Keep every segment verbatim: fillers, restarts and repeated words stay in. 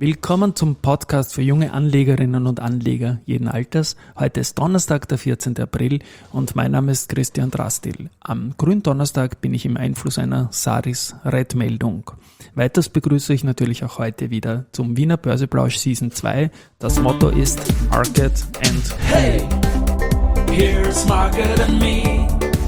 Willkommen zum Podcast für junge Anlegerinnen und Anleger jeden Alters. Heute ist Donnerstag, der vierzehnten April und mein Name ist Christian Drastil. Am Gründonnerstag bin ich im Einfluss einer Saris-Red-Meldung. Weiters begrüße ich natürlich auch heute wieder zum Wiener Börseplausch Season zwei. Das Motto ist Market and Hey, here's Market and Me,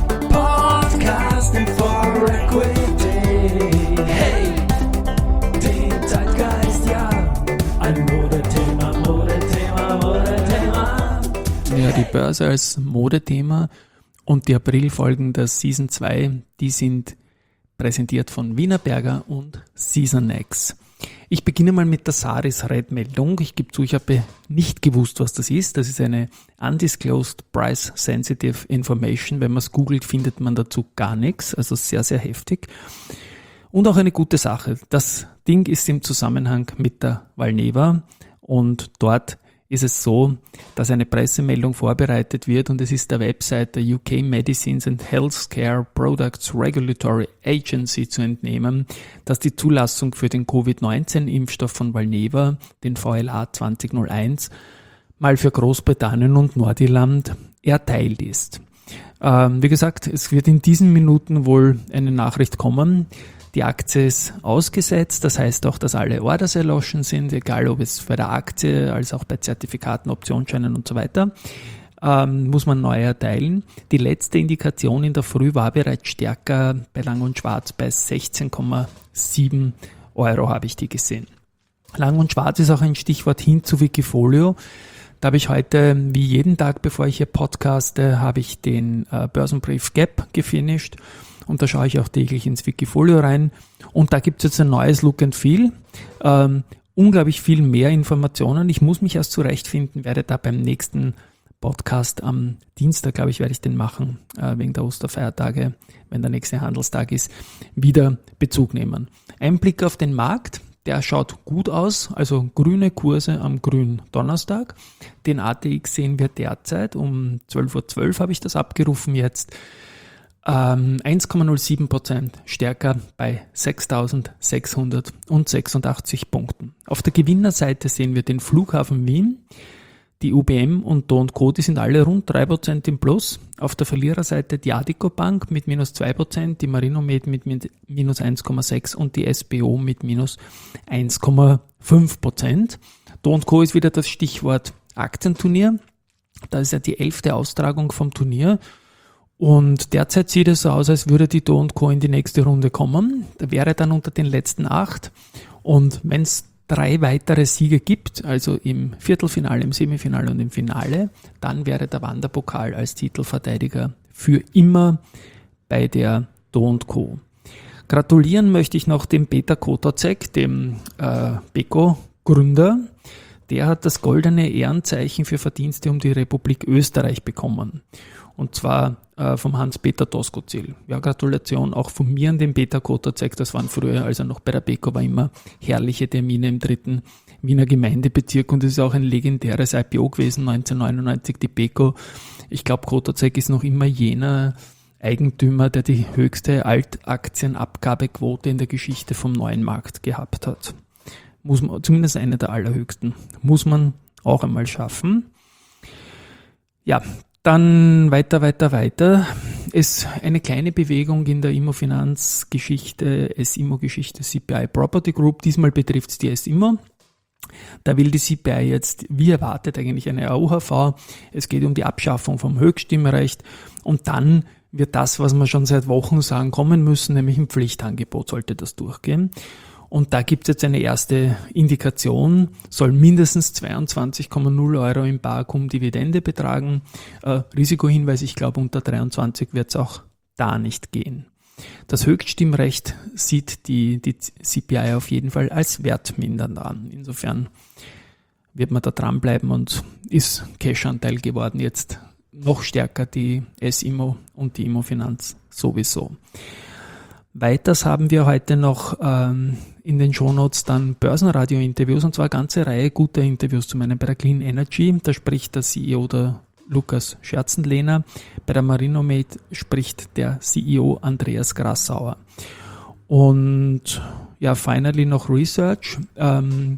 Podcasting for Equity. Hey, den Zeitgeist, ja, ein Modethema, Modethema, Modethema. Ja, die Börse als Modethema und die Aprilfolgen der Season zwei, die sind präsentiert von Wienerberger und Seasonex. Ich beginne mal mit der Saris-Red-Meldung. Ich gebe zu, ich habe nicht gewusst, was das ist. Das ist eine Undisclosed Price Sensitive Information. Wenn man es googelt, findet man dazu gar nichts. Also sehr, sehr heftig. Und auch eine gute Sache. Das Ding ist im Zusammenhang mit der Valneva und dort ist es so, dass eine Pressemeldung vorbereitet wird und es ist der Website der U K Medicines and Healthcare Products Regulatory Agency zu entnehmen, dass die Zulassung für den Covid neunzehn Impfstoff von Valneva, den V L A zwanzig null eins, mal für Großbritannien und Nordirland erteilt ist. Ähm, wie gesagt, es wird in diesen Minuten wohl eine Nachricht kommen. Die Aktie ist ausgesetzt, das heißt auch, dass alle Orders erloschen sind, egal ob es bei der Aktie als auch bei Zertifikaten, Optionsscheinen und so weiter, ähm, muss man neu erteilen. Die letzte Indikation in der Früh war bereits stärker bei Lang und Schwarz bei sechzehn Komma sieben Euro habe ich die gesehen. Lang und Schwarz ist auch ein Stichwort hin zu Wikifolio. Da habe ich heute, wie jeden Tag, bevor ich hier podcaste, habe ich den äh, Börsenbrief Gap gefinisht. Und da schaue ich auch täglich ins Wikifolio rein. Und da gibt es jetzt ein neues Look and Feel. Ähm, unglaublich viel mehr Informationen. Ich muss mich erst zurechtfinden, werde da beim nächsten Podcast am Dienstag, glaube ich, werde ich den machen, äh, wegen der Osterfeiertage, wenn der nächste Handelstag ist, wieder Bezug nehmen. Ein Blick auf den Markt, der schaut gut aus, also grüne Kurse am grünen Donnerstag. Den A T X sehen wir derzeit, um zwölf Uhr zwölf habe ich das abgerufen jetzt, eins Komma null sieben Prozent stärker bei sechstausendsechshundertsechsundachtzig Punkten. Auf der Gewinnerseite sehen wir den Flughafen Wien, die U B M und Do und Co., die sind alle rund drei Prozent im Plus. Auf der Verliererseite die Addiko Bank mit minus zwei Prozent, die Marinomed mit minus eins Komma sechs und die S B O mit minus eins Komma fünf Prozent. Do und Co. ist wieder das Stichwort Aktienturnier. Da ist ja die elfte Austragung vom Turnier. Und derzeit sieht es so aus, als würde die Do und Co. in die nächste Runde kommen. Da wäre dann unter den letzten acht. Und wenn es drei weitere Siege gibt, also im Viertelfinale, im Semifinale und im Finale, dann wäre der Wanderpokal als Titelverteidiger für immer bei der Do und Co. Gratulieren möchte ich noch dem Peter Kotacek, dem äh, Beko-Gründer. Der hat das goldene Ehrenzeichen für Verdienste um die Republik Österreich bekommen. Und zwar äh, vom Hans-Peter Doskozil. Ja, Gratulation auch von mir an den Peter Kotacek. Das waren früher, als er noch bei der Beko war, immer herrliche Termine im dritten Wiener Gemeindebezirk. Und es ist auch ein legendäres I P O gewesen, neunzehnhundertneunundneunzig, die Beko. Ich glaube, Kotacek ist noch immer jener Eigentümer, der die höchste Altaktienabgabequote in der Geschichte vom neuen Markt gehabt hat. Muss man, zumindest eine der allerhöchsten. Muss man auch einmal schaffen. Ja, dann weiter, weiter, weiter. Es eine kleine Bewegung in der Immofinanz-Geschichte, S-Immo-Geschichte, C P I Property Group. Diesmal betrifft es die S-Immo. Da will die C P I jetzt, wie erwartet, eigentlich eine A U H V. Es geht um die Abschaffung vom Höchststimmrecht. Und dann wird das, was wir schon seit Wochen sagen, kommen müssen, nämlich ein Pflichtangebot sollte das durchgehen. Und da gibt es jetzt eine erste Indikation, soll mindestens zweiundzwanzig Komma null Euro im Bar cum Dividende betragen. Äh, Risikohinweis, ich glaube unter dreiundzwanzig wird es auch da nicht gehen. Das Höchststimmrecht sieht die, die C P I auf jeden Fall als wertmindernd an. Insofern wird man da dranbleiben und ist Cash-Anteil geworden jetzt noch stärker die S-Immo und die Immofinanz sowieso. Weiters haben wir heute noch ähm, in den Shownotes dann Börsenradio-Interviews und zwar eine ganze Reihe guter Interviews zu meinen bei der Clean Energy. Da spricht der C E O der Lukas Scherzenlehner. Bei der Marinomed spricht der C E O Andreas Grassauer. Und ja, finally noch Research. Ähm,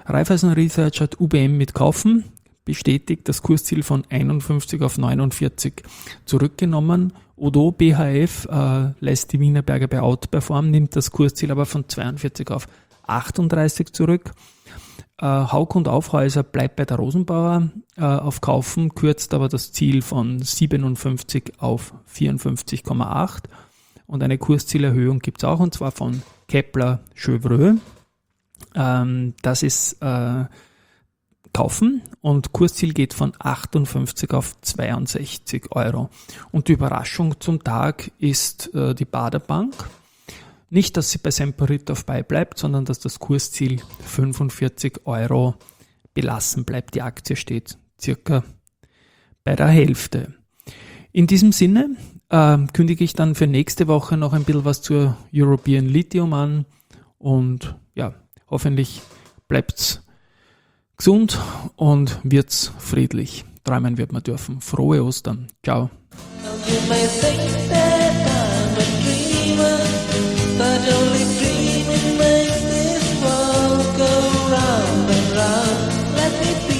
Raiffeisen Research hat U B M mit Kaufen bestätigt, das Kursziel von einundfünfzig auf neunundvierzig zurückgenommen. Odo B H F äh, lässt die Wienerberger bei Outperform, nimmt das Kursziel aber von zweiundvierzig auf achtunddreißig zurück. Äh, Hauck und Aufhäuser bleibt bei der Rosenbauer äh, auf Kaufen, kürzt aber das Ziel von siebenundfünfzig auf vierundfünfzig Komma acht. Und eine Kurszielerhöhung gibt es auch, und zwar von Kepler Chevreux. Ähm, das ist äh, Kaufen, und Kursziel geht von achtundfünfzig auf zweiundsechzig Euro. Und die Überraschung zum Tag ist äh, die Baader Bank. Nicht, dass sie bei Semperit beibleibt, sondern dass das Kursziel fünfundvierzig Euro belassen bleibt. Die Aktie steht circa bei der Hälfte. In diesem Sinne äh, kündige ich dann für nächste Woche noch ein bisschen was zur European Lithium an, und ja, hoffentlich bleibt's gesund und wird's friedlich. Träumen wird man dürfen. Frohe Ostern. Ciao. You may think that I'm a dreamer, but only dreaming makes this world go round and round. Let me be